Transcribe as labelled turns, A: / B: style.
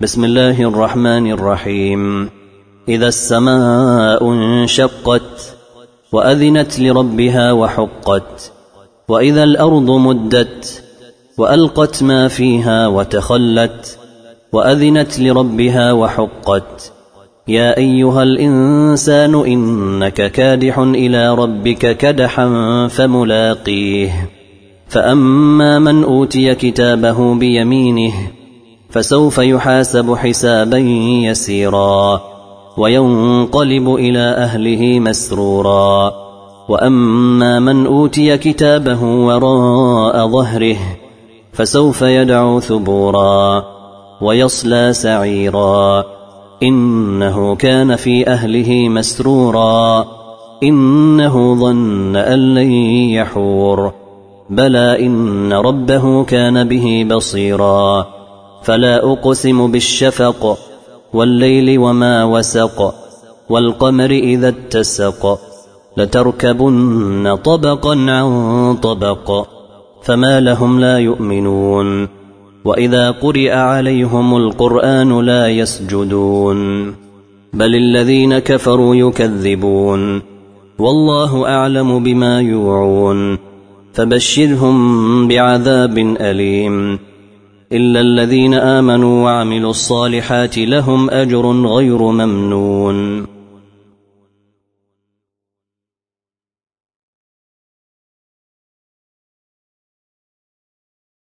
A: بسم الله الرحمن الرحيم. إذا السماء انشقت وأذنت لربها وحقت وإذا الأرض مدت وألقت ما فيها وتخلت وأذنت لربها وحقت. يا أيها الإنسان إنك كادح إلى ربك كدحا فملاقيه. فأما من أوتي كتابه بيمينه فسوف يحاسب حسابا يسيرا وينقلب إلى أهله مسرورا. وأما من أوتي كتابه وراء ظهره فسوف يدعو ثبورا ويصلى سعيرا إنه كان في أهله مسرورا إنه ظن أن لن يحور بلى إن ربه كان به بصيرا. فلا أقسم بالشفق والليل وما وسق والقمر إذا اتسق لتركبن طبقا عن طبق فما لهم لا يؤمنون. وإذا قرئ عليهم القرآن لا يسجدون بل الذين كفروا يكذبون والله أعلم بما يوعون. فبشرهم بعذاب أليم إلا الذين آمنوا وعملوا الصالحات لهم أجر غير ممنون.